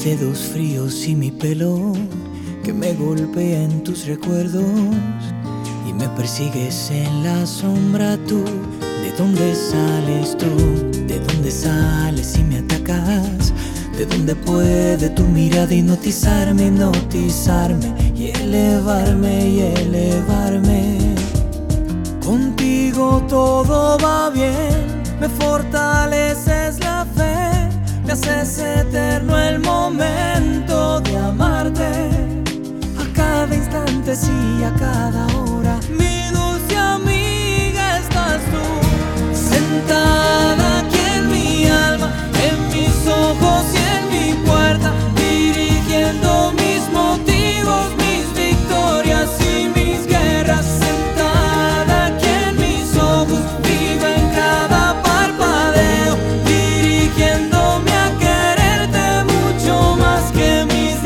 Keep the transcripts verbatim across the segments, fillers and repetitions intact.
dedos fríos y mi pelo que me golpea en tus recuerdos y me persigues en la sombra tú. ¿De dónde sales tú? ¿De dónde sales y me atacas? ¿De dónde puede tu mirada hipnotizarme, hipnotizarme y elevarme y elevarme? Contigo todo va bien, me fortaleces la fe, me haces eterno el momento de amarte. A cada instante, sí, a cada hora, mi dulce amiga estás tú, sentada aquí en mi alma, en mis ojos y en mi puerta, dirigiendo mis motivos, mis victorias y mis guerras. Sentada aquí en mis ojos, viva en cada parpadeo, dirigiéndome a quererte mucho más que mis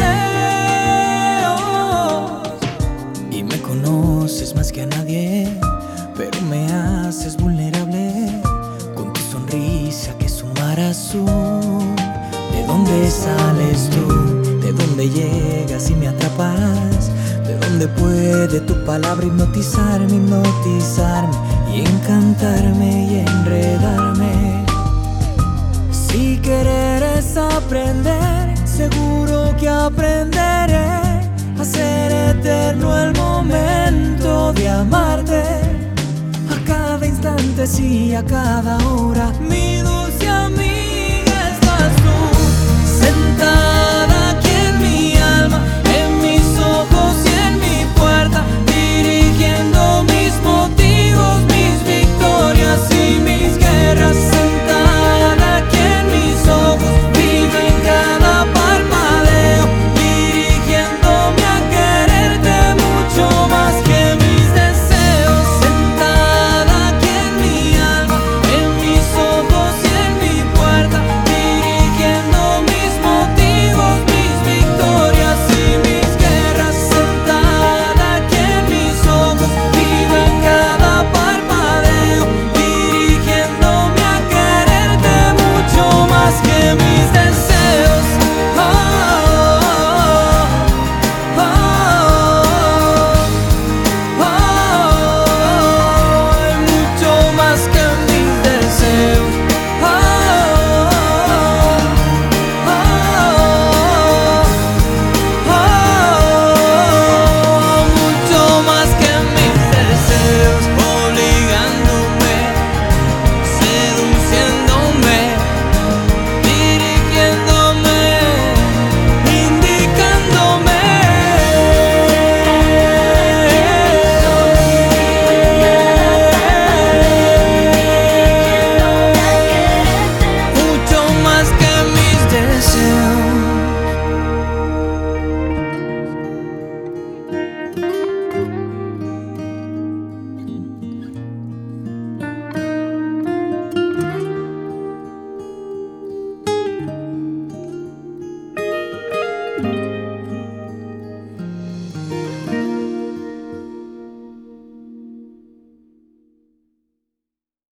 deseos. Y me conoces más que a nadie, pero me haces vulnerable con tu sonrisa que es un mar azul. ¿De dónde sales tú? ¿De dónde llegas y me atrapas? ¿De dónde puede tu palabra hipnotizarme, hipnotizarme y encantarme y enredarme? Si querer es aprender, seguro que aprenderé a ser eterno el momento de amarte. A cada instante, sí, a cada hora,